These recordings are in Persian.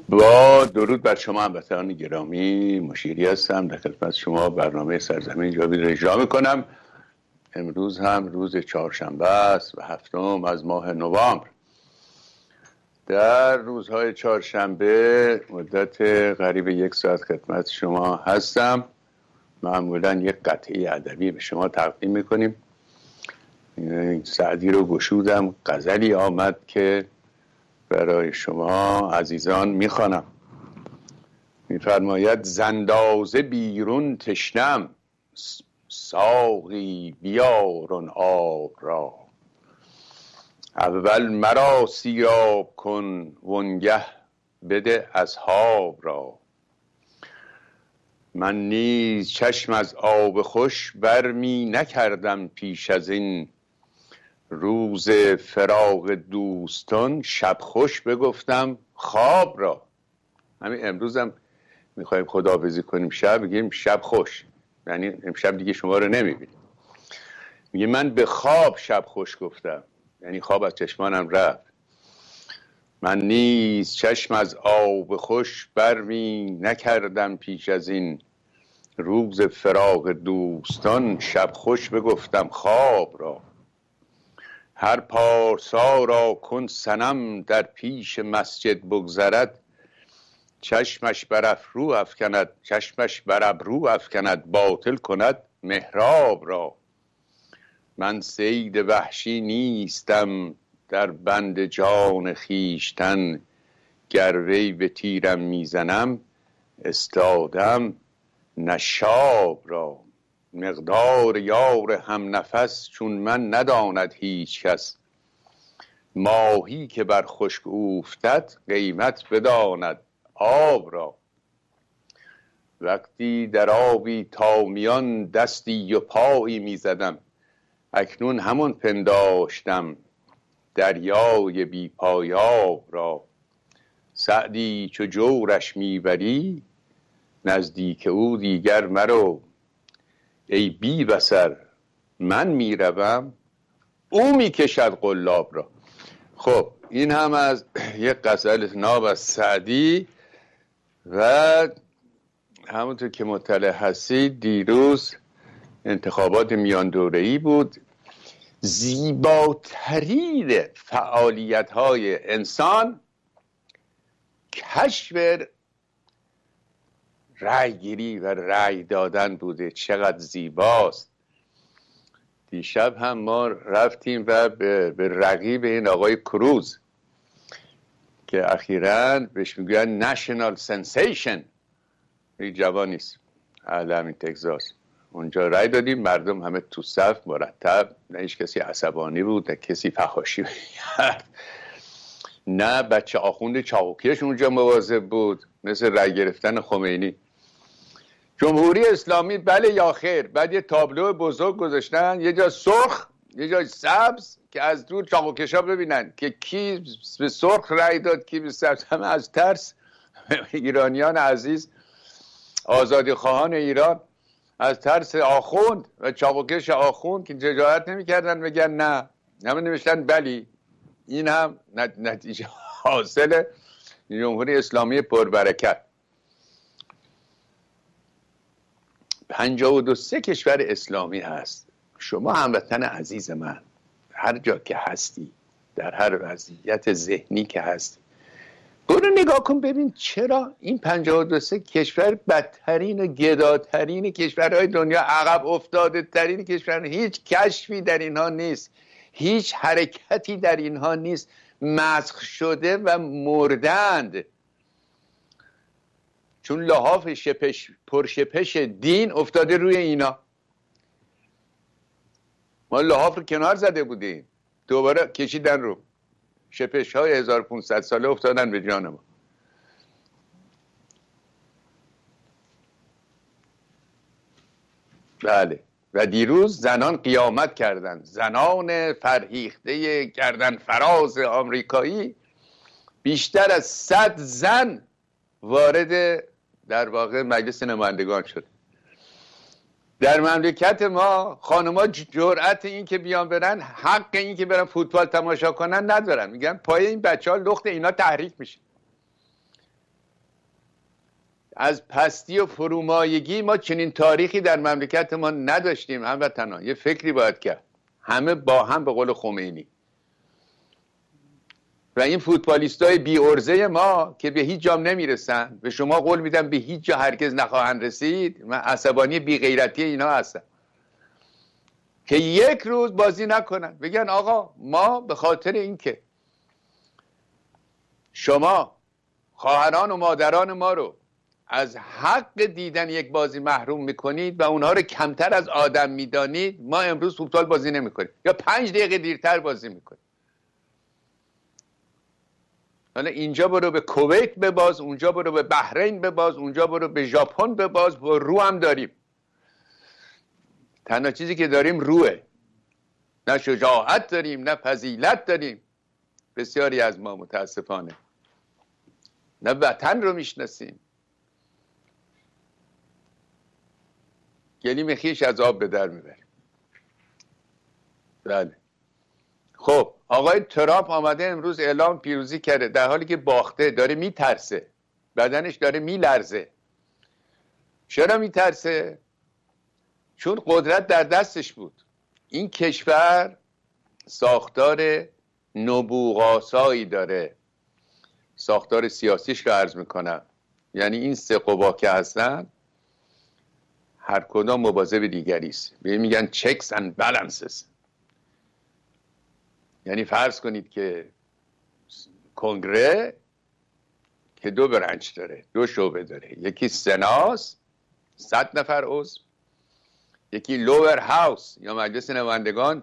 با درود بر شما هموطنان گرامی، مشیری هستم. در خدمت شما برنامه سرزمین جاوید را اجرا میکنم. امروز هم روز چهارشنبه است و 7 از ماه نوامبر. در روزهای چهارشنبه مدت قریب 1 ساعت خدمت شما هستم. معمولا یک قطعه ادبی به شما تقدیم میکنیم. سعدی رو گشودم، غزلی آمد که برای شما عزیزان میخوانم. میفرماید زندازه بیرون تشنم، ساقی بیارون آب را. اول مرا سیراب کن وانگه بده اصحاب را. من نیز چشم از آب خوش برمی نکردم پیش از این، روز فراق دوستان شب خوش بگفتم خواب را. همین امروز هم میخوایم خداحافظی کنیم شب بگیم شب خوش، یعنی امشب دیگه شما رو نمیبینیم. میگه من به خواب شب خوش گفتم، یعنی خواب از چشمانم رفت. من نیز چشم از آب خوش برمی نکردم پیش از این، روز فراق دوستان شب خوش بگفتم خواب را. هر پارسا را کن صنم در پیش مسجد بگذرد، چشمش بر ابرو افکند باطل کند محراب را. من صید وحشی نیستم در بند جان خویشتن، گر وی به تیرم میزنم استادم نشاب را. مقدار یار هم نفس چون من نداند هیچ کس، ماهی که بر خشک اوفتد قیمت بداند آب را. وقتی در آبی تا میان دستی و پایی میزدم، اکنون همون پنداشتم دریای بی پایاب را. سعدی چو جورش میبری نزدیک او دیگر مرو، ای بی بصر من میروم او میکشد قلاب را. خب این هم از یک غزل ناب از سعدی. و همونطور که مطلع هستید دیروز انتخابات میان دوره‌ای بود. زیباترین فعالیت‌های انسان کشف رأی گیری و رأی دادن بوده. چقدر زیباست. دیشب هم ما رفتیم و به رقیب این آقای کروز که اخیراً بهش میگن نشنال سنسیشن، این جوانیست، اهل همین تگزاس، اونجا رأی دادیم. مردم همه تو صف مرتب، نه هیچ کسی عصبانی بود نه کسی فحاشی کرد، نه بچه آخوند چاقوکیش اونجا مواظب بود مثل رأی گرفتن خمینی. جمهوری اسلامی بله یا خیر. بعد یه تابلو بزرگ گذاشتن، یه جا سرخ یه جا سبز، که از دور چاقوکشا ببینن که کی به سرخ رأی داد کی به سبز. همه از ترس ایرانیان عزیز، آزادی خواهان ایران، از ترس آخوند و چاقوکش آخوند که جرأت نمی‌کردن بگن نه، همه نوشتن بلی. این هم نتیجه حاصل جمهوری اسلامی پربرکت. 52 کشور اسلامی هست. شما هموطن عزیز من، هر جا که هستی، در هر وضعیت ذهنی که هستی، برو نگاه کن ببین چرا این 52 کشور بدترین و گداترین کشورهای دنیا، عقب افتاده ترین کشور، هیچ کشفی در اینها نیست، هیچ حرکتی در اینها نیست، مسخ شده و مردند. چون لحاف پرشپش دین افتاده روی اینا. ما لحاف رو کنار زده بودیم، دوباره کشیدن رو. شپش های 1500 ساله افتادن به جان ما. بله. و دیروز زنان قیامت کردند. زنان فرهیخته گردن فراز آمریکایی، بیشتر از 100 زن وارد در واقع مجلس نمایندگان شد. در مملکت ما خانم‌ها جرأت این که بیان برن، حق این که برن فوتبال تماشا کنن ندارن. میگن پای این بچه‌ها لخت اینا تحریک میشه. از پستی و فرومایگی ما چنین تاریخی در مملکت ما نداشتیم. هموطنان یه فکری باید کرد، همه با هم به قول خمینی. و این فوتبالیستای بی ارزه ما که به هیچ جام نمیرسن، به شما قول میدم به هیچ جا هرگز نخواهند رسید. من عصبانی بی غیرتی اینا هستم که یک روز بازی نکنن، بگن آقا ما به خاطر اینکه شما خواهران و مادران ما رو از حق دیدن یک بازی محروم میکنید و اونها رو کمتر از آدم میدانید، ما امروز فوتبال بازی نمیکنیم یا 5 دقیقه دیرتر بازی میکنیم. حالا اینجا برو به کویت بباز، اونجا برو به بحرین بباز، اونجا برو به ژاپن بباز، و رو هم داریم. تنها چیزی که داریم روه، نه شجاعت داریم نه فضیلت داریم بسیاری از ما متاسفانه، نه وطن رو میشناسیم. گلیم خیش از آب به در میبریم. بله. خب آقای ترامپ آمده امروز اعلام پیروزی کرده در حالی که باخته، داره میترسه، بدنش داره میلرزه. چرا میترسه؟ چون قدرت در دستش بود. این کشور ساختار نبوغاسایی داره، ساختار سیاسیش رو عرض میکنم. یعنی این 3 قوا که هستن هر کدام مواظب دیگری است. میگن checks and balances. یعنی فرض کنید که کنگره که 2 برنچ داره، 2 شعبه داره. یکی سناس 100 نفر عضو، یکی لوور هاوس یا مجلس نمایندگان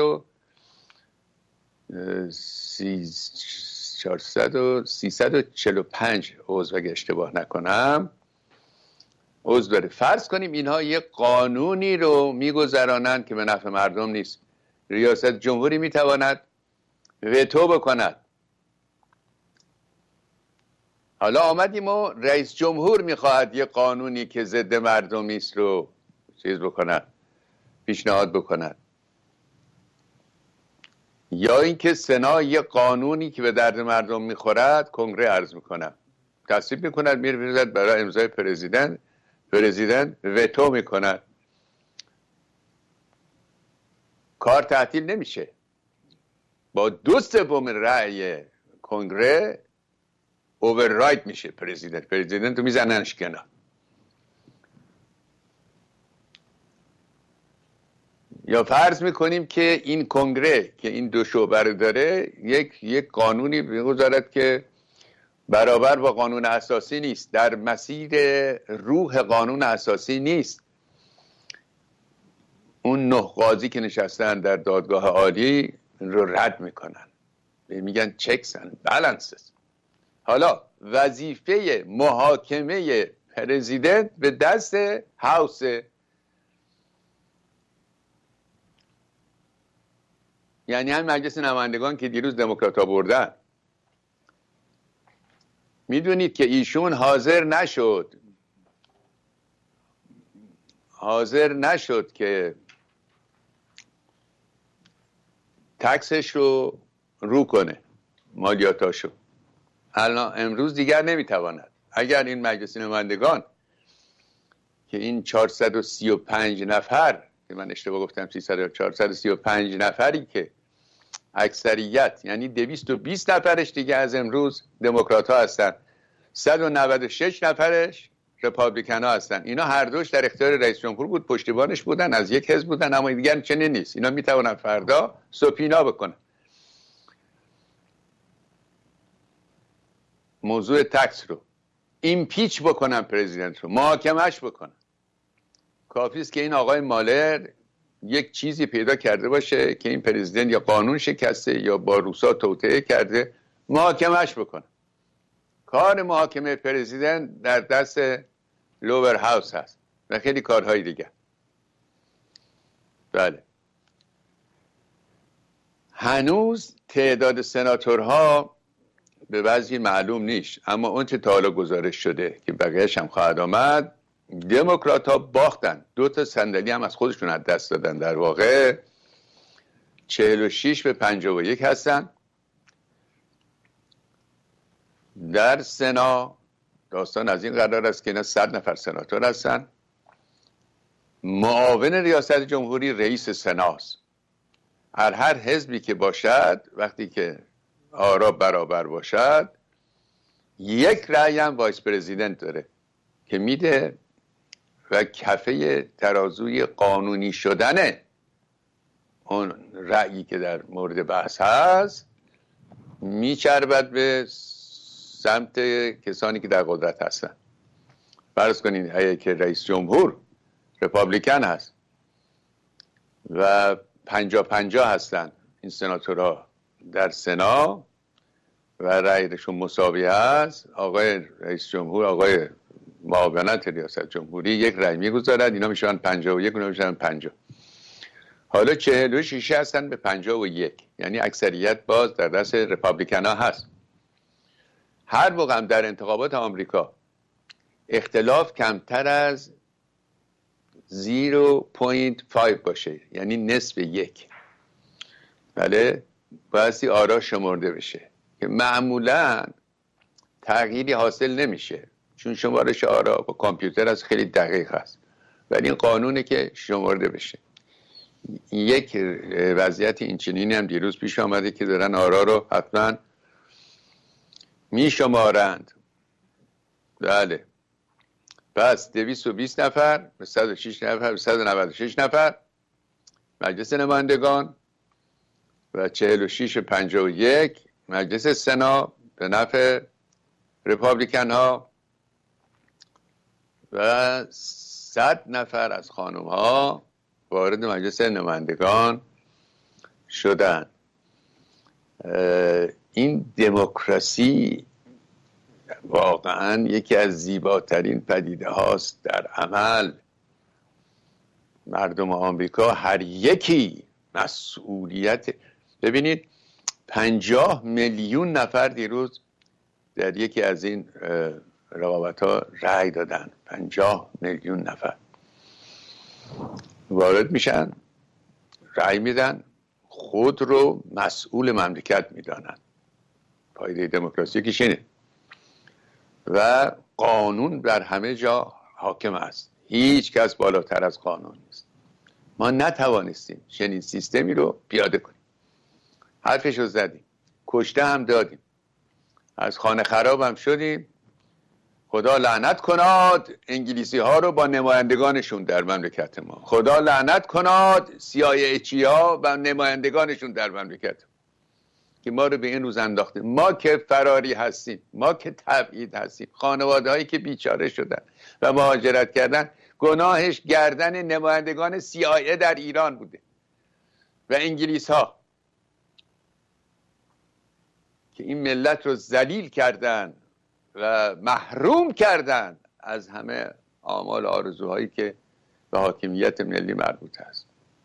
345 عضو اگه اشتباه نکنم عضو داره. فرض کنیم اینها یه قانونی رو میگذرانند که به نفع مردم نیست. ریاست جمهوری میتواند وتو بکند. حالا آمدیم و رئیس جمهور میخواهد یه قانونی که ضد مردمی است رو چیز بکند، پیشنهاد بکند، یا اینکه سنا یه قانونی که به درد مردم میخورد کنگره عرض میکنه، تصویب میکند، میرسد برای امضای پرزیدنت وتو میکند. کار تعطیل نمیشه. با 2/3 رأی کنگره اووررایت میشه پرزیدنت رو میزننش کنار. یا فرض میکنیم که این کنگره که این 2 شعبه رو داره یک قانونی بگذارد که برابر با قانون اساسی نیست، در مسیر روح قانون اساسی نیست. اون 9 قاضی که نشستن در دادگاه عالی رو رد میکنن، میگن checks and balances. حالا وظیفه محاکمه پرزیدنت به دست هاوس. یعنی هم مجلس نمایندگان که دیروز دموکرات‌ها بردن، میدونید که ایشون حاضر نشد که تکسش رو کنه، مالیاتاشو. الان امروز دیگر نمیتواند. اگر این مجلس نمایندگان که این 435 نفر که من اشتباه گفتم 435 نفری که اکثریت یعنی 220 نفرش دیگه از امروز دموکرات ها هستن، 196 نفرش رپابلیکن ها هستن. اینا هر دوش در اختیار رئیس جمهور بود، پشتیبانش بودن، از یک حزب بودن، اما دیگر چنین نیست. اینا میتونن فردا سوپینا بکنن. موضوع تکس رو ایمپیچ بکنن، پرزیدنت رو محاکمش بکنن. کافی است که این آقای مالر یک چیزی پیدا کرده باشه که این پرزیدنت یا قانون شکسته یا با روسا توطئه کرده، محاکمش بکنه. کار محاکمه پرزیدنت در دست لوور هاوس هست و خیلی کارهای دیگه. بله. هنوز تعداد سناتورها به وضعی معلوم نیست، اما اون چه تا حالا گزارش شده که بقیه‌اش هم خواهد آمد، دموکرات ها باختن. 2 صندلی هم از خودشون از دست دادن. در واقع 46 به 51 هستن. در سنا داستان از این قرار است که اینا 100 نفر سناتور هستن، معاون ریاست جمهوری رئیس سناست. هر حزبی که باشد وقتی که آرا برابر باشد یک رأی هم وایس پرزیدنت داره که میده و کفه ترازوی قانونی شدن اون رأیی که در مورد بحث هست میچربد به سمت کسانی که در قدرت هستن. فرض کنید اگه که رئیس جمهور رپابلیکن هست و 50-50 هستن این سناتورها در سنا و رأیشون مساوی هست، آقای رئیس جمهور، آقای معاونت ریاست جمهوری یک رأی میگذارد، اینا میشن 51، اینا میشن 50. حالا 46 هستن به 51، یعنی اکثریت باز در دست رپابلیکن ها هست. هر موقع هم در انتخابات آمریکا اختلاف کمتر از 0.5 باشه، یعنی نصف یک، بله، بایستی آرا شمرده بشه که معمولا تغییری حاصل نمیشه چون شمارش آرا با کامپیوتر از خیلی دقیق هست، ولی این قانونه که شمرده بشه. یک وضعیت اینچنینی هم دیروز پیش آمده که دارن آرا رو حتما میشمارند. بله، پس 220 نفر به 106 نفر به 196 نفر مجلس نمایندگان و 46 51 مجلس سنا به نفع رپابلیکن ها و 100 نفر از خانم ها وارد مجلس نمایندگان شدن. این دموکراسی واقعا یکی از زیباترین پدیده هاست در عمل. مردم آمریکا هر یکی مسئولیت، ببینید 50 میلیون نفر دیروز در یکی از این رقابت ها رأی دادن. 50 میلیون نفر وارد میشن، رأی میدن، خود رو مسئول مملکت میدانن. پایده دموکراسی که شینه و قانون در همه جا حاکم است، هیچ کس بالاتر از قانون نیست. ما نتوانستیم چنین سیستمی رو پیاده کنیم. حرفش رو زدیم، کشته هم دادیم، از خانه خراب هم شدیم. خدا لعنت کناد انگلیسی ها رو با نمایندگانشون در مملکت ما، خدا لعنت کناد CIA ها و نمایندگانشون در مملکت که ما رو به این روز انداخته. ما که فراری هستیم، ما که تبعید هستیم، خانواده هایی که بیچاره شدن و مهاجرت کردن، گناهش گردن نمایندگان CIA در ایران بوده و انگلیس ها که این ملت رو ذلیل کردن و محروم کردن از همه آمال و آرزوهایی که به حاکمیت ملی مربوط است.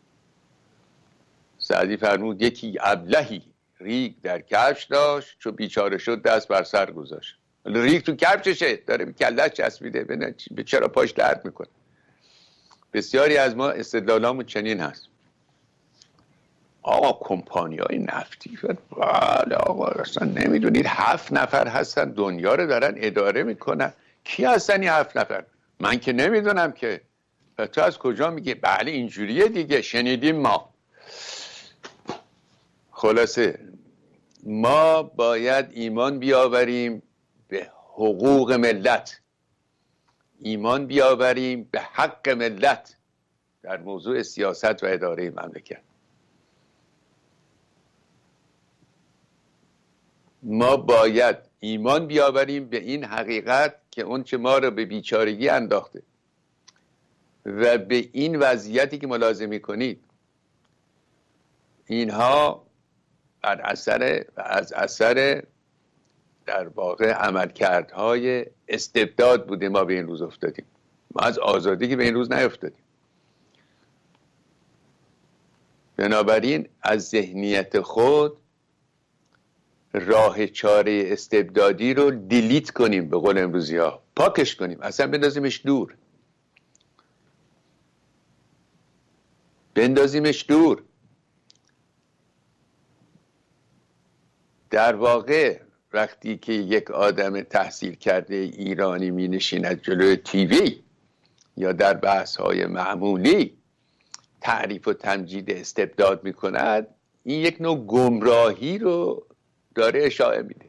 سعدی فرمود یکی ابلهی ریگ در کفش داشت، چو بیچاره شد دست بر سر گذاشت. ریگ تو کفششه، داره به کلش چسبیده، به چرا پاش درد میکنه. بسیاری از ما استدلالامون چنین هست. آقا کمپانیای نفتی، بله آقا اصلا نمیدونید 7 نفر هستن دنیا رو دارن اداره میکنن. کی هستن این 7 نفر؟ من که نمیدونم که. تو از کجا میگی؟ بله اینجوریه دیگه، شنیدیم ما. خلاصه ما باید ایمان بیاوریم به حقوق ملت، ایمان بیاوریم به حق ملت در موضوع سیاست و اداره مملکت. ما باید ایمان بیاوریم به این حقیقت که اون چه ما رو به بیچارگی انداخته و به این وضعیتی که ملاحظه می‌کنید، اینها از اثر در واقع عملکردهای استبداد بوده. ما به این روز افتادیم، ما از آزادی که به این روز نیفتادیم. بنابراین از ذهنیت خود راه چاره استبدادی رو دیلیت کنیم، به قول امروزی ها پاکش کنیم، اصلا بندازیمش دور، بندازیمش دور. در واقع وقتی که یک آدم تحصیل کرده ایرانی می نشیند جلوی تیوی یا در بحث های معمولی تعریف و تمجید استبداد می کند، این یک نوع گمراهی رو داره اشاعه میده.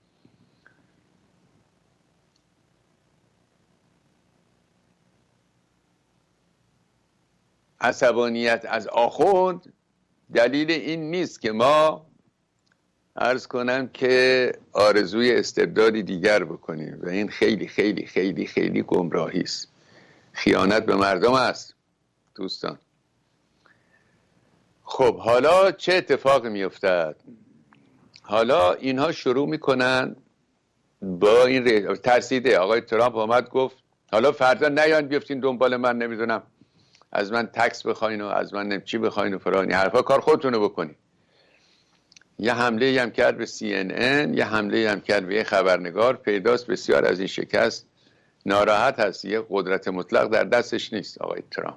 عصبانیت از آخوند دلیل این نیست که ما عرض کنم که آرزوی استبدادی دیگر بکنیم و این خیلی خیلی خیلی خیلی گمراهی است، خیانت به مردم است دوستان. خب حالا چه اتفاقی میافتد؟ حالا اینها شروع میکنن با این ترسیده. آقای ترامپ آمد گفت حالا فردا نیان بیفتین دنبال من، نمیدونم از من تکس بخواین و از من چی بخواین و فرانی حرفا، کار خودتونو بکنین. یه حمله هم کرد به CNN، یه حمله هم کرد به یه خبرنگار. پیداست بسیار از این شکست ناراحت هست. یه قدرت مطلق در دستش نیست آقای ترامپ.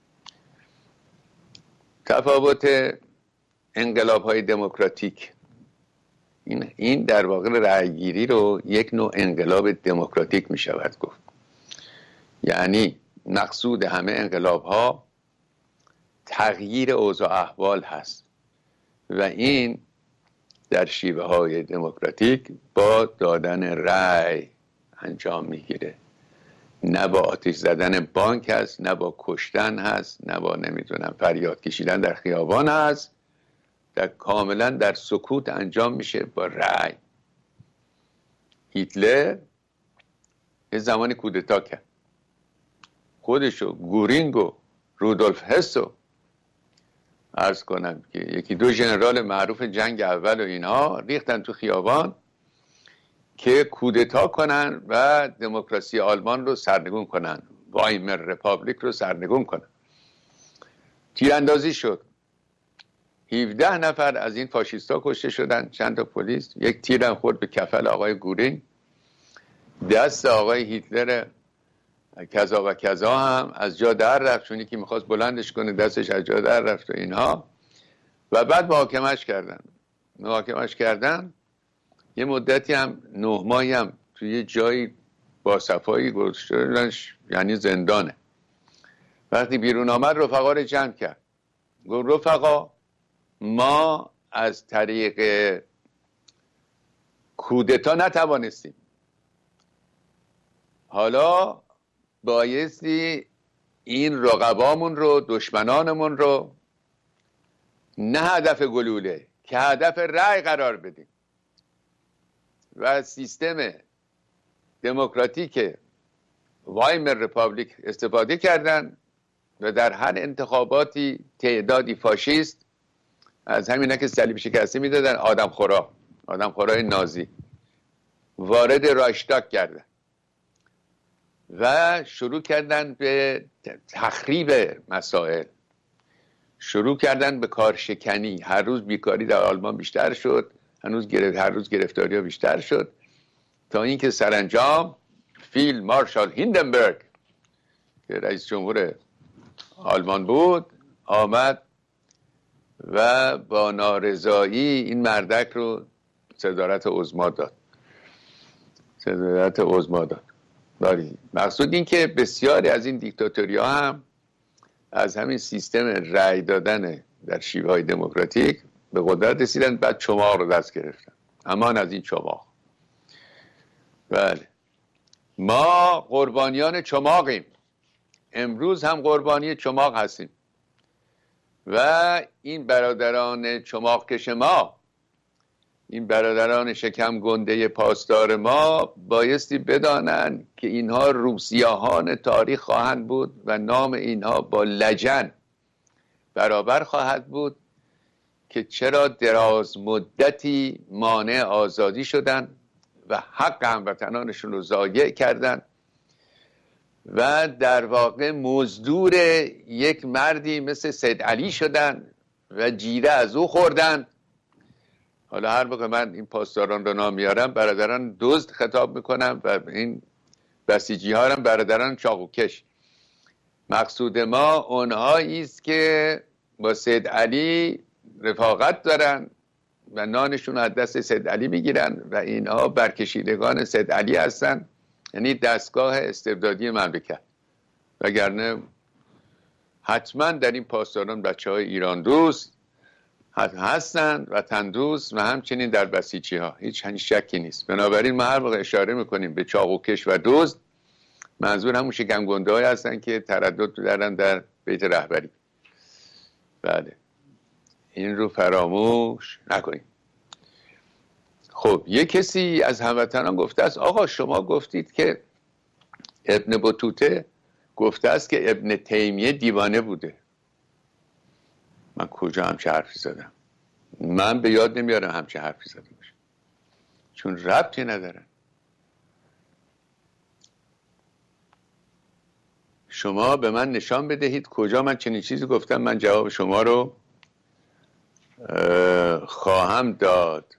تفاوت انقلاب های دموکراتیک، این در واقع رأیگیری رو یک نوع انقلاب دموکراتیک می شود گفت. یعنی مقصود همه انقلاب ها تغییر اوضاع احوال هست و این در شیوه های دموکراتیک با دادن رأی انجام میگیره، نه با آتش زدن بانک هست، نه با کشتن هست، نه با نمیدونم فریاد کشیدن در خیابان هست، در کاملا در سکوت انجام میشه با رأی. هیتلر یه زمانی کودتا کرد، خودشو، گورینگ و رودولف هسو عرض کنم که یکی دو ژنرال معروف جنگ اول و اینها ریختن تو خیابان که کودتا کنن و دموکراسی آلمان رو سرنگون کنن، وایمر رپابلیک رو سرنگون کنن. تیراندازی شد، 17 نفر از این فاشیستا کشته شدن، چند تا پلیس. یک تیرم خورد به کفل آقای گورینگ. دست آقای هیتلر کذا و کذا هم از جا در رفت، چونی که میخواست بلندش کنه دستش از جا در رفت و اینها. و بعد محاکمش کردن یه مدتی هم 9 ماهی هم توی یه جایی با صفایی گذاشتنش، یعنی زندانه. وقتی بیرون آمد رفقا رو جمع کرد، گفت رفقا ما از طریق کودتا نتوانستیم، حالا بایستی این رقبامون رو، دشمنانمون رو نه هدف گلوله که هدف رأی قرار بدیم و سیستم دموکراتیک وایمر رپابلیک استفاده کردن و در هر انتخاباتی تعدادی فاشیست از همینا که صلیب شکسته میدادن، آدمخورای نازی وارد رایشتاگ کردن و شروع کردن به تخریب مسائل، شروع کردن به کارشکنی. هر روز بیکاری در آلمان بیشتر شد، هر روز گرفتاری ها بیشتر شد، تا اینکه سرانجام فیلد مارشال هیندنبرگ که رئیس جمهور آلمان بود آمد و با نارضایی این مردک رو صدارت عظما داد. مقصود این که بسیاری از این دیکتاتوری ها هم از همین سیستم رأی دادن در شیوه های دموکراتیک به قدرت رسیدن، بعد چماق رو دست گرفتن. امان از این چماق. بله، ما قربانیان چماقیم، امروز هم قربانی چماق هستیم و این برادران چماق کش ما، این برادران شکم گنده پاسدار ما بایستی بدانن که اینها روسیاهان تاریخ خواهند بود و نام اینها با لجن برابر خواهد بود که چرا دراز مدتی مانع آزادی شدن و حق هموطنانشون رو ضایع کردن و در واقع مزدور یک مردی مثل سید علی شدن و جیره از او خوردن. حالا هر موقع من این پاسداران رو نام میارم برادران دزد خطاب میکنم و این بسیجی ها هم برادران چاقوکش. مقصود ما اونهایی است که با سید علی رفاقت دارن، و نانشون رو از دست سید علی میگیرن و اینها برکشیدگان سید علی هستن، یعنی دستگاه استبدادی مملکت. وگرنه حتما در این پاسداران بچه‌های ایران دوست هستند و تندوست و همچنین در بسیجی ها هیچ شکی نیست. بنابراین ما هر موقع اشاره میکنیم به چاقوکش و دزد، منظور همون شکنگنده های هستن که تردد دارن در بیت رهبری. بله، این رو فراموش نکنیم. خب یه کسی از هموطنان گفته است آقا شما گفتید که ابن بطوطه گفته است که ابن تیمیه دیوانه بوده. من کجا همچه حرفی زدم؟ من به یاد نمیارم همچه حرفی زدم باشه، چون ربطی ندارن. شما به من نشان بدهید کجا من چنین چیزی گفتم، من جواب شما رو خواهم داد.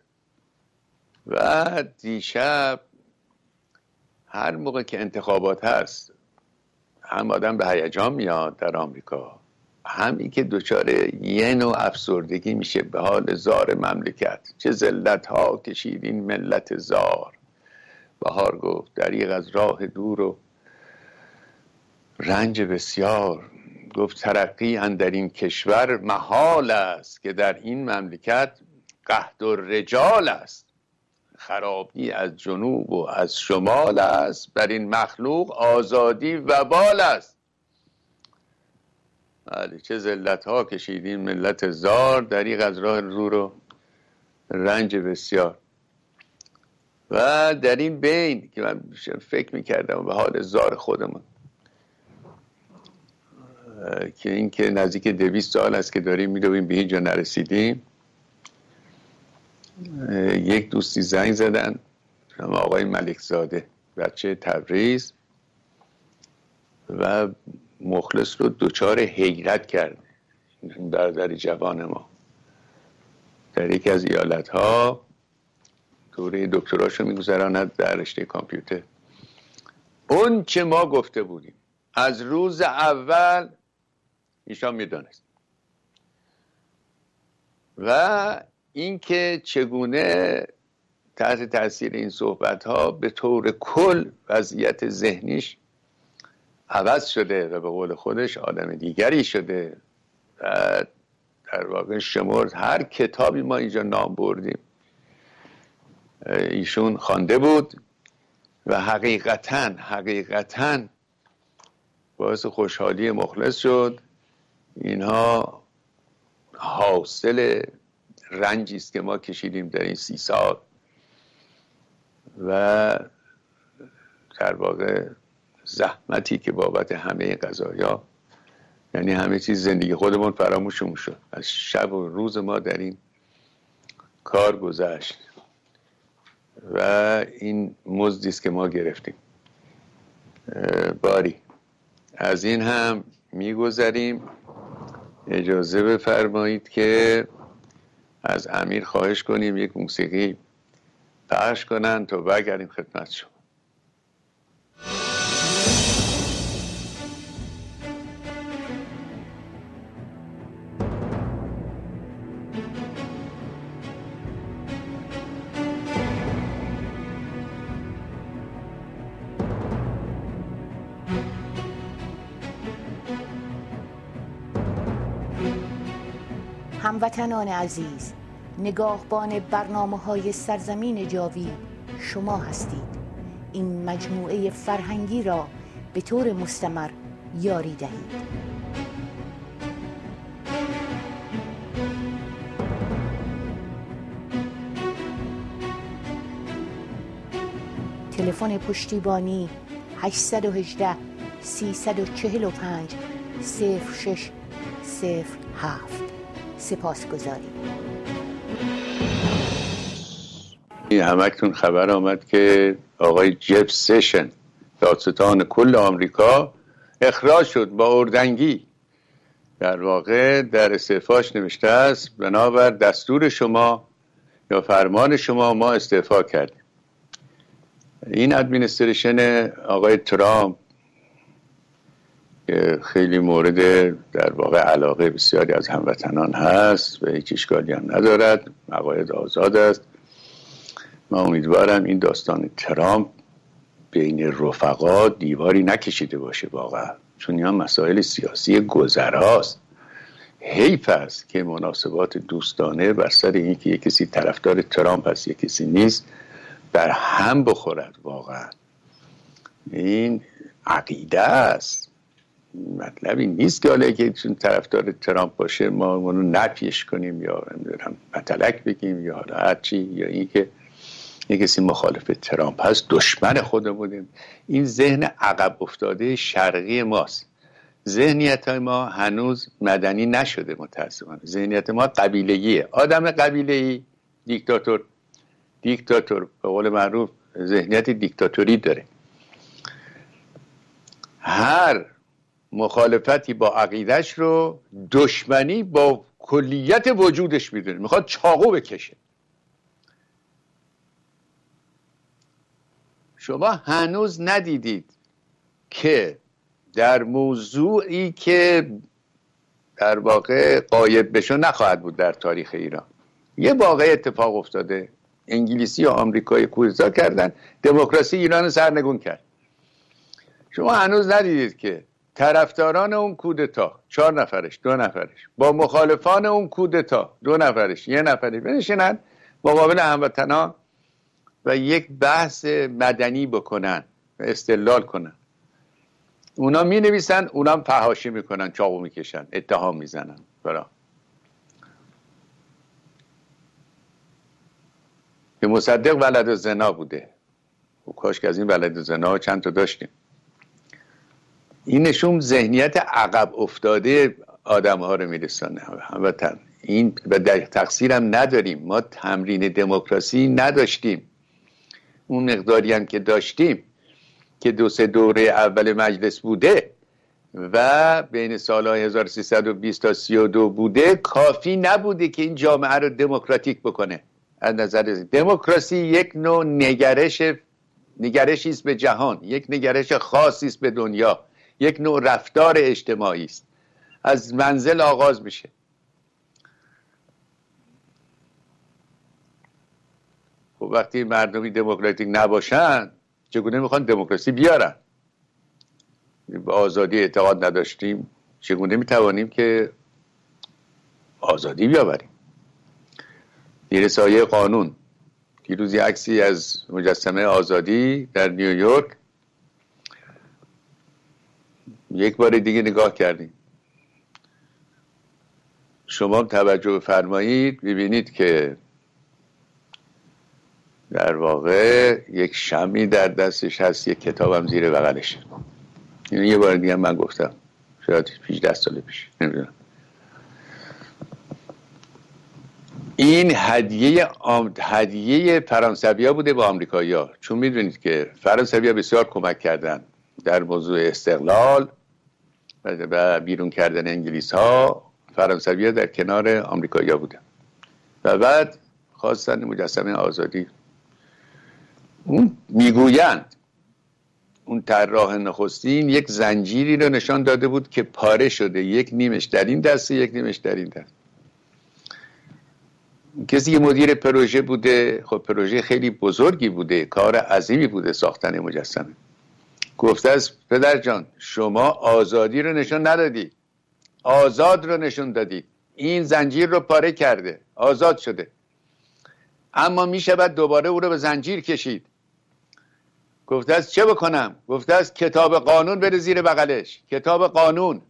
و دیشب هر موقع که انتخابات هست هم آدم به هیجان میاد در آمریکا، همین که دچار یه نوع افسردگی میشه به حال زار مملکت. چه ذلت ها کشید این ملت زار. بهار گفت دریغ از راه دور و رنج بسیار. گفت ترقی اندر این کشور محال است که در این مملکت قحط الرجال است. خرابی از جنوب و از شمال است، بر این مخلوق آزادی وبال است. بله، چه ذلت ها کشیدین ملت زار، دریغ از راه دور و رنج بسیار. و در این بین که من فکر میکردم به حال زار خودمون، که این که نزدیک 200 سال است که داریم میرویم به اینجا نرسیدیم، یک دوستی زنگ زدن، آقای ملکزاده بچه تبریز، و مخلص رو دچار حیرت کرد. برادر جوان ما در یکی از ایالت ها دوره دکتراشو میگذراند در رشته کامپیوتر. اون چه ما گفته بودیم از روز اول ایشان میدانست، و اینکه چگونه تحت تاثیر این صحبت ها به طور کل وضعیت ذهنیش عوض شده و به قول خودش آدم دیگری شده. و در واقع شمرد هر کتابی ما اینجا نام بردیم ایشون خوانده بود و حقیقتاً باعث خوشحالی مخلص شد. اینها حاصل رنجی است که ما کشیدیم در این 30 سال و در واقع زحمتی که بابت همه قضایا، یعنی همه چیز زندگی خودمون فراموشمون شد. از شب و روز ما در این کار گذشت و این مزدی است که ما گرفتیم. باری از این هم میگذریم. اجازه بفرمایید که از امیر خواهش کنیم یک موسیقی پخش کنن تا برگردیم خدمت شما. هموطنان عزیز، نگاهبان برنامه‌های سرزمین جاوید شما هستید. این مجموعه فرهنگی را به طور مستمر یاری دهید. تلفن پشتیبانی 818 345 0607. سپاسگزاریم. همکنون خبر آمد که آقای جف سیشن دادستان کل آمریکا اخراج شد با اردنگی. در واقع در استعفاش نوشته است بنابر دستور شما یا فرمان شما ما استعفا کردیم. این ادمینستریشن آقای ترامپ که خیلی مورد در واقع علاقه بسیاری از هموطنان هست و هیچ اشکالی هم ندارد، عقاید آزاد است. من امیدوارم این داستان ترامپ بین رفقا دیواری نکشیده باشه واقعا، چون این هم مسائل سیاسی گذراست. حیف است که مناسبات دوستانه بر سر این که یک کسی طرفدار ترامپ هست یک کسی نیست بر هم بخورد. واقعا این عقیده است، مطلبی نیست که حالا که چون طرفدار ترامپ باشه ما اونو نفیش کنیم یا نمیدونم مطلق بگیم یا حالا هرچی، یا این که یک کسی مخالف ترامپ هست دشمن خودمونیم. این ذهن عقب افتاده شرقی ماست. ذهنیت های ما هنوز مدنی نشده متاسفانه. ذهنیت ما قبیله‌ایه. آدم قبیله‌ای دیکتاتور به قول معروف ذهنیت دیکتاتوری داره. هر مخالفتی با عقیدش رو دشمنی با کلیت وجودش میدونه، میخواد چاقو بکشه. شما هنوز ندیدید که در موضوعی که در واقع غایب بشه نخواهد بود در تاریخ ایران، یه واقعه اتفاق افتاده. انگلیسی و آمریکایی کودتا کردن، دموکراسی ایران رو سرنگون کرد. شما هنوز ندیدید که طرفداران اون کودتا 4 نفرش 2 نفرش با مخالفان اون کودتا 2 نفرش 1 نفرش بنشینن مقابل هموطنان و یک بحث مدنی بکنن و استدلال کنن. اونا می نویسن، اونا هم فحاشی میکنن، چاقو میکشن، اتهام میزنن. برای که مصدق ولد زنا بوده و کاش که از این ولد زنا چند تا داشتیم. این نشون ذهنیت عقب افتاده آدم ها رو میرسانه. هموطن این و در تقصیرم نداریم، ما تمرین دموکراسی نداشتیم. اون مقداری هم که داشتیم که 2-3 دوره اول مجلس بوده و بین سالهای 1320 تا 32 بوده کافی نبوده که این جامعه رو دموکراتیک بکنه. از نظر دموکراسی یک نوع نگرشی است به جهان، یک نگرش خاصی است به دنیا، یک نوع رفتار اجتماعی است. از منزل آغاز میشه. خب وقتی مردمی دموکراتیک نباشن چگونه میخوان دموکراسی بیارن؟ به آزادی اعتقاد نداشتیم چگونه میتوانیم که آزادی بیاوریم؟ زیر سایه قانون. دیروز یه عکسی از مجسمه آزادی در نیویورک یک بار دیگه نگاه کردیم. شما توجه فرمایید ببینید که در واقع یک شمعی در دستش هست، یک کتابم زیر بغلش. اینو یه بار دیگه من گفتم، شاید 18 سال پیش، نمیدونم. این هدیه فرانسوی‌ها بوده به آمریکایی‌ها، چون میدونید که فرانسوی‌ها بسیار کمک کردن در موضوع استقلال و بیرون کردن انگلیس‌ها. فرانسوی‌ها در کنار آمریکایی‌ها بودن و بعد خواستن مجسمه آزادی. اون میگویند اون طراح نخستین یک زنجیری رو نشان داده بود که پاره شده، یک نیمش در این دسته یک نیمش در این دسته. کسی که مدیر پروژه بوده، خب پروژه خیلی بزرگی بوده، کار عظیمی بوده ساختن مجسمه، گفته است پدر جان شما آزادی رو نشون ندادی، آزاد رو نشون دادی، این زنجیر رو پاره کرده، آزاد شده، اما می شود دوباره او رو به زنجیر کشید. گفته است چه بکنم؟ گفته است کتاب قانون بره زیر بغلش. کتاب قانون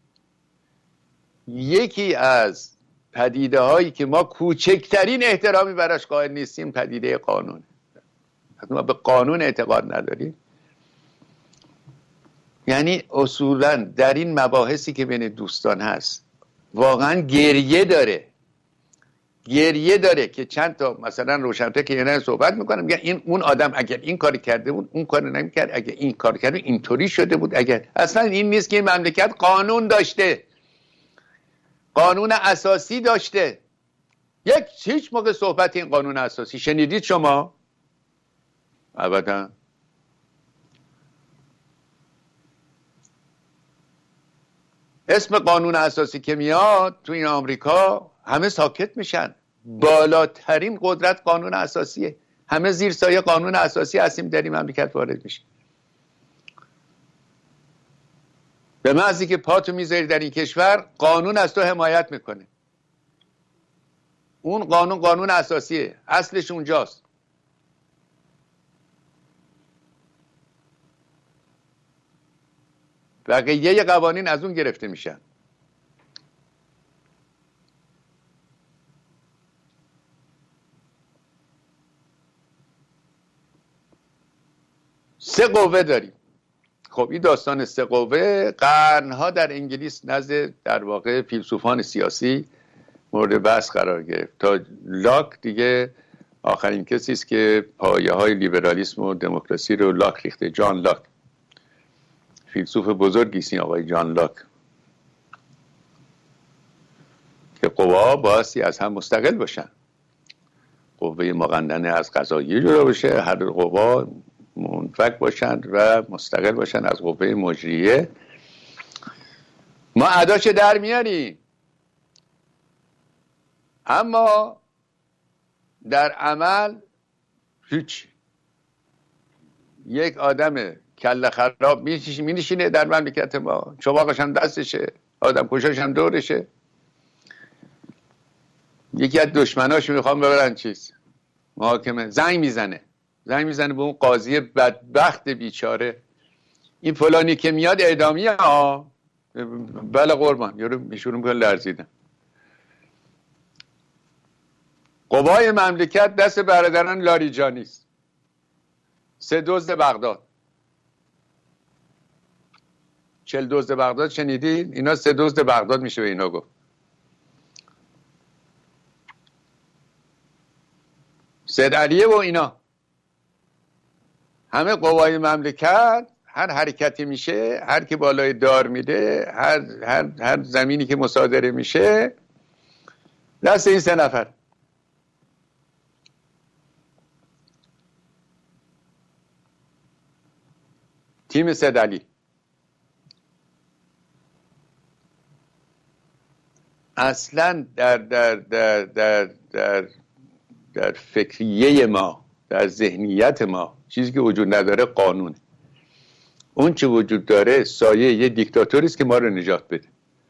یکی از پدیده هایی که ما کوچکترین احترامی براش قائل نیستیم پدیده قانون. ما به قانون اعتقاد نداریم. یعنی اصولا در این مباحثی که بین دوستان هست واقعا گریه داره که چند تا مثلا روشنفکر که یه صحبت میکنم میگن این اون آدم اگر این کاری کرده بود اون کارو نمیکرد، اگر این کار کرده اینطوری شده بود. اگر اصلا این نیست که این مملکت قانون داشته، قانون اساسی داشته. هیچ موقع صحبت این قانون اساسی شنیدید شما؟ ابدا. اسم قانون اساسی که میاد تو این آمریکا همه ساکت میشن. بالاترین قدرت قانون اساسیه. همه زیر سایه قانون اساسی هستیم در این مملکت وارد میشه. به محضی که پاتو میذاری در این کشور قانون از تو حمایت میکنه. اون قانون اساسیه، اصلش اونجاست. بقیه قوانین از اون گرفته میشن. سه قوه داریم. خب این داستان سه قوه قرنها در انگلیس نزد در واقع فیلسوفان سیاسی مورد بحث قرار گرفت تا لاک دیگه آخرین کسی است که پایه های لیبرالیسم و دموکراسی رو لاک ریخته. جان لاک، فیلسوف بزرگی است آقای جان لاک، که قوا بایستی از هم مستقل باشن. قوه مقننه از قضاییه جدا بشه، هر قوا منفک باشند و مستقل باشند از قوه مجریه. ما اداش در میاریم، اما در عمل هیچ. یک آدم کله خراب مینشینه در مملکت ما، چواقش هم دستشه، آدم کشاش هم دورشه. یکی از دشمناش میخوام ببرن چیز محاکمه، زنگ میزنه به اون قاضی بدبخت بیچاره، این فلانی که میاد اعدامیه. بله قربان، یارو میشورم که لرزیدن. قوای مملکت دست برادران لاریجانی است. 3 دزد بغداد، 40 دزد بغداد شنیدید؟ اینا 3 دزد بغداد میشه به اینا گفت. سید علیه و اینا همه قوای مملکت، هر حرکتی میشه، هر کی بالای دار میده، هر زمینی که مصادره میشه، دست این 3 نفر. تیم سید علی اصلا در فکریه ما، در ذهنیت ما چیزی که وجود نداره قانونه. اون چه وجود داره سایه یه دیکتاتوری است که ما رو نجات بده.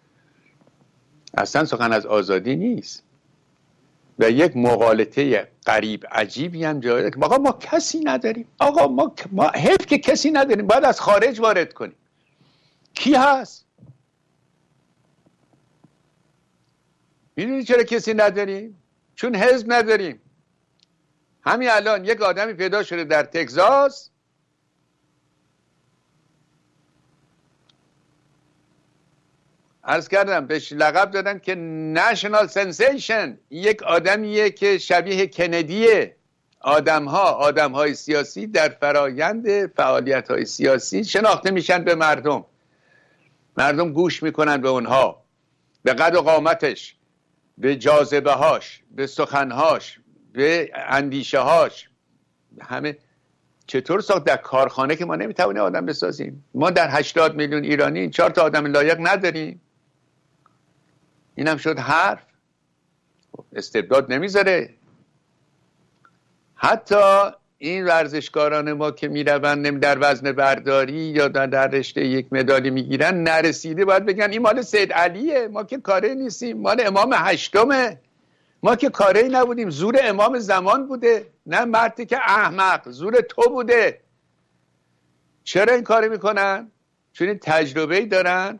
اصلا سخن از آزادی نیست. و یک مغالطه غریب عجیبی هم جایی که آقا ما کسی نداریم، آقا ما حیف که کسی نداریم، باید از خارج وارد کنیم. کی هست؟ میدونی چرا کسی نداریم؟ چون حزب نداریم. همین الان یک آدمی پیدا شده در تگزاس عرض کردم بهش لقب دادن که نشنال سنسیشن. یک آدمیه که شبیه کندیه. آدمهای سیاسی در فرایند فعالیت‌های سیاسی شناخته میشن به مردم گوش میکنن به اونها، به قد و قامتش، به جاذبه هاش، به سخنهاش، به اندیشه هاش. همه چطور ساخت؟ در کارخانه که ما نمیتوانیم آدم بسازیم. ما در 80 میلیون ایرانی 4 تا آدم لایق نداریم. اینم شد حرف. استبداد نمیذاره. حتی این ورزشکاران ما که میروند در وزن برداری یا در رشته یک مدالی میگیرن، نرسیده باید بگن این مال سید علیه، ما که کاره نیستیم، مال امام هشتمه، ما که کاره نبودیم، زور امام زمان بوده، نه مردی که احمق، زور تو بوده. چرا این کار میکنن؟ چون این تجربه‌ای دارن.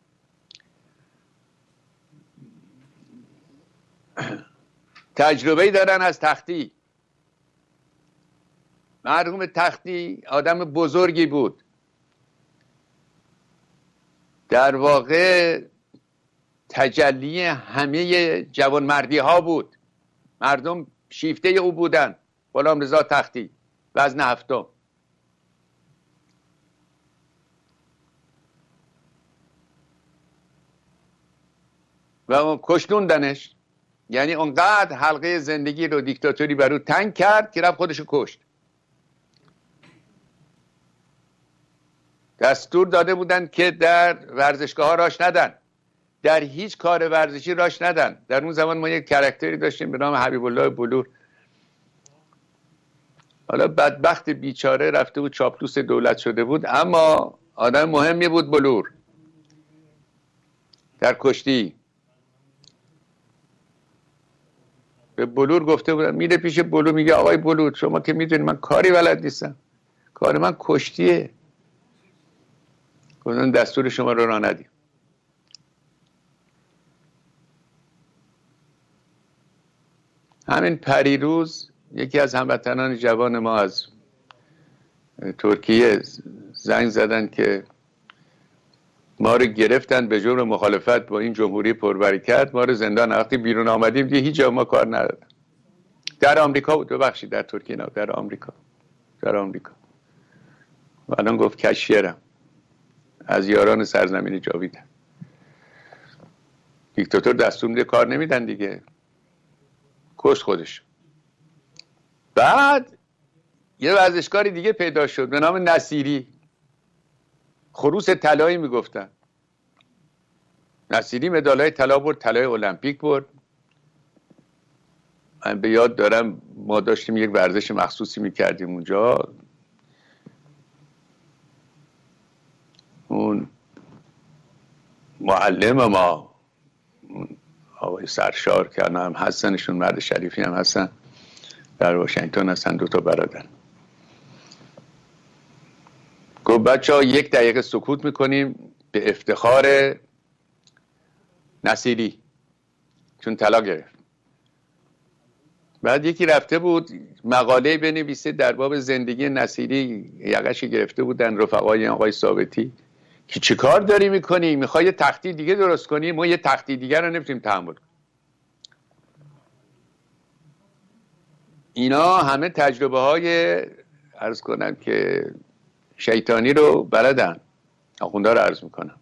از تختی. مرحوم تختی آدم بزرگی بود، در واقع تجلی همه جوانمردی ها بود. مردم شیفته او بودن. غلام رضا تختی، وزن 7. و اون کشتوندنش. یعنی اونقدر حلقه زندگی رو دیکتاتوری برو تنگ کرد که رفت خودشو کشت. دستور داده بودن که در ورزشگاه ها راش ندن. در هیچ کار ورزشی راش ندن. در اون زمان ما یک کاراکتری داشتیم به نام حبیب الله بلور. حالا بدبخت بیچاره رفته بود چاپلوس دولت شده بود، اما آدم مهمی بود بلور. در کشتی به بلور گفته بودم، میره پیش بلور میگه آقای بلور شما که میدونید من کاری بلد نیستم، کار من کشتیه. گفتن دستور شما رو راه ندیم. همین پریروز یکی از هموطنان جوان ما از ترکیه زنگ زدن که ما رو گرفتن به جرم مخالفت با این جمهوری پربرکت، ما رو زندان. وقتی بیرون آمدیم دیگه هیچ جا ما کار ندادن. در آمریکا بود، ببخشید در ترکیه نه، در آمریکا. و الان گفت کشیرم از یاران سرزمین جاویدم. دیکتاتور دستور میده کار نمیدن دیگه، کشت خودش. بعد یه ورزشکاری دیگه پیدا شد به نام نصیری، خروس طلایی میگفتن. نصیری مدالای طلا برد، طلای المپیک برد. من به یاد دارم ما داشتیم یک ورزش مخصوصی میکردیم اونجا، اون معلم ما آقای سرشار که الان هم هستنشون، مرد شریفی هم هستن، در واشنگتن هستن، 2 برادر، گفت بچه ها 1 دقیقه سکوت میکنیم به افتخار نصیری چون طلا گرفت. بعد یکی رفته بود مقاله بنویسه در باب زندگی نصیری، یقش گرفته بودن رفقای آقای ثابتی که چه کار داری میکنی، میخوای یه تختی دیگه درست کنی؟ ما یه تختی دیگه رو نمیتونیم تحمل کنیم. اینا همه تجربه های عرض کنم که شیطانی رو بلدن، آخونده رو عرض میکنم.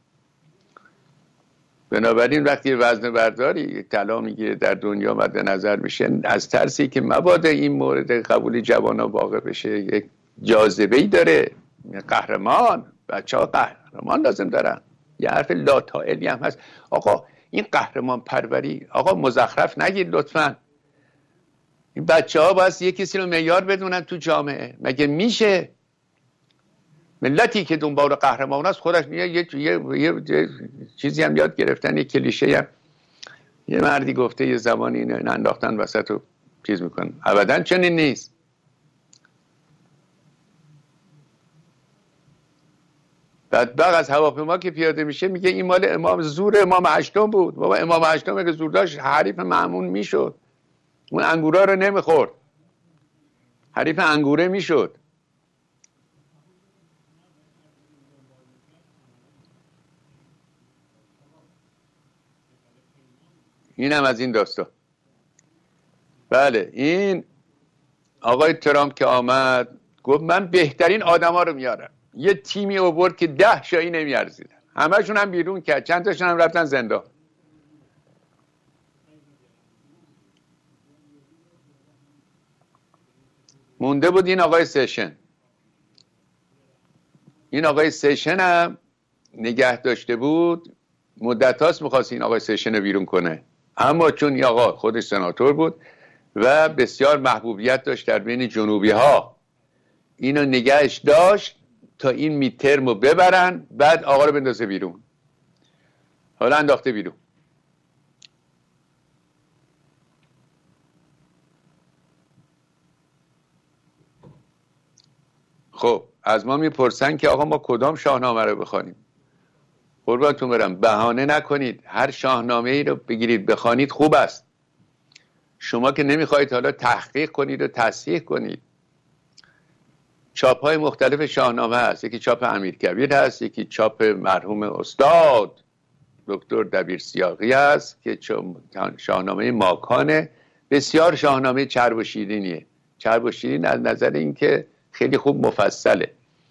بنابراین وقتی وزن برداری طلا میگیره در دنیا مد نظر میشه، از ترسی که مبادا این مورد قبول جوانا واقع بشه، یک جاذبه‌ای داره. قهرمان، بچه‌ها قهرمان لازم دارن. یه حرف لاتائلی هم هست، آقا این قهرمان پروری آقا مزخرف نگیر لطفاً. این بچه‌ها باید یه کسی رو معیار بدونن تو جامعه. مگه میشه ملتی که دنبال قهرمان است خودش یه چیزی هم یاد گرفتن، یه کلیشه هم یه مردی گفته یه زمانی اینو انداختن وسط رو چیز میکنن. ابدا چنین نیست. بدبخت از هواپیما که پیاده میشه میگه این مال زور امام هشتم بود. بابا امام هشتم اگه زور داشت حریف مأمون میشد، اون انگورا رو نمیخورد، حریف انگوره میشد. اینم از این داستان. بله، این آقای ترامپ که آمد گفت من بهترین آدما رو میارم. یه تیمی آورد که 10 شایی نمیارزیدن، همه‌شون هم بیرون کرد، چند تاشون هم رفتن زندان. مونده بود این آقای سیشن. این آقای سیشن هم نگه داشته بود، مدت هاست میخواست این آقای سیشن رو بیرون کنه، اما چون این آقا خودش سناتور بود و بسیار محبوبیت داشت در بین جنوبی ها، اینو نگهش داشت تا این میدترم رو ببرن، بعد آقا رو بندازه بیرون. حالا انداخته بیرون. خب از ما میپرسن که آقا ما کدام شاهنامه رو بخوانیم. قربانتون برم، بهانه نکنید، هر شاهنامه ای رو بگیرید بخوانید خوب است. شما که نمیخواید حالا تحقیق کنید و تصحیح کنید. چاپ های مختلف شاهنامه هست، یکی چاپ امیرکبیر هست، یکی چاپ مرحوم استاد دکتر دبیر سیاقی هست که شاهنامه ماکانه. بسیار شاهنامه چرب و شیرینیه. چرب و شیرین از نظر اینکه خیلی خوب مفصله.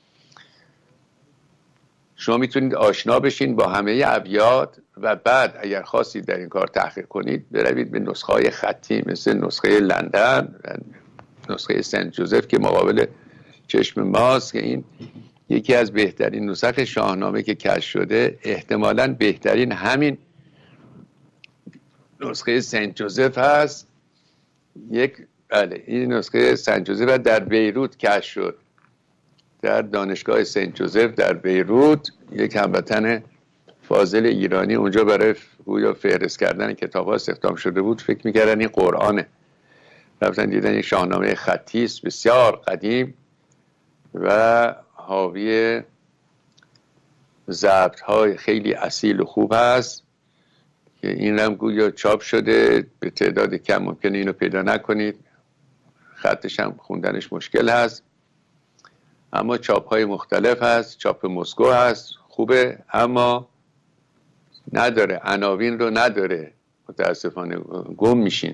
شما میتونید آشنا بشین با همه ابیات و بعد اگر خواستید در این کار تحقیق کنید بروید به نسخه های خطی مثل نسخه لندن، نسخه سنت جوزف که مقابل چشم ماست، که این یکی از بهترین نسخ شاهنامه که کشف شده، احتمالاً بهترین همین نسخه سنت جوزف هست. این نسخه سنت جوزف در بیروت کشف شد، در دانشگاه سنت جوزف در بیروت. یک هموطن فاضل ایرانی اونجا برای گویا فهرست کردن کتاب‌ها استخدام شده بود، فکر می‌کردن این قرآنه. رفتن دیدن یک شاهنامه خطی است بسیار قدیم و حاوی ضبط‌های خیلی اصیل و خوب هست که این هم گویا چاپ شده به تعداد کم، ممکنه اینو پیدا نکنید، خطش هم خوندنش مشکل هست، اما چاپ‌های مختلف هست. چاپ مسکو هست، خوبه، اما نداره، عناوین رو نداره، متاسفانه گم میشین.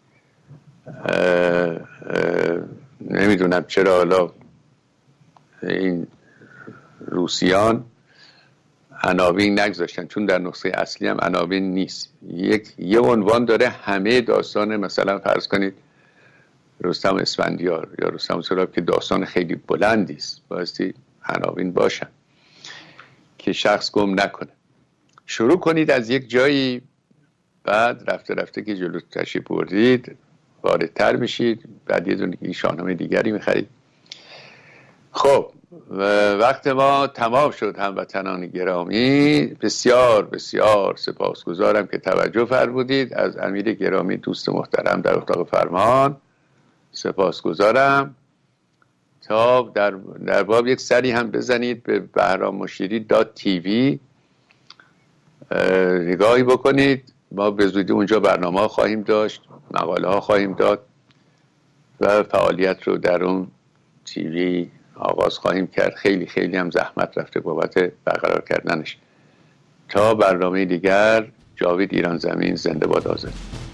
نمیدونم چرا حالا این روسیان عناوین نگذاشتن، چون در نسخه اصلی هم عناوین نیست. یه عنوان داره همه داستان، مثلا فرض کنید رستم اسفندیار یا رستم سهراب که داستان خیلی بلندی است، بایستی عناوین باشن که شخص گم نکنه. شروع کنید از یک جایی، بعد رفته رفته که جلو تشریف بردید واردتر میشید، بعد یه دونه شاهنامه دیگری میخرید. خب وقت ما تمام شد هموطنان گرامی. بسیار بسیار سپاسگزارم که توجه فرمودید. از امیر گرامی دوست محترم در اتاق فرمان سپاسگزارم. تا در باب یک سری هم بزنید به بهراممشیری.tv نگاهی بکنید. ما به زودی اونجا برنامه ها خواهیم داشت، مقاله ها خواهیم داد و فعالیت رو در اون تیوی آغاز خواهیم کرد. خیلی خیلی هم زحمت رفته بابت برقرار کردنش. تا برنامه دیگر، جاوید ایران زمین زنده باد آزاد.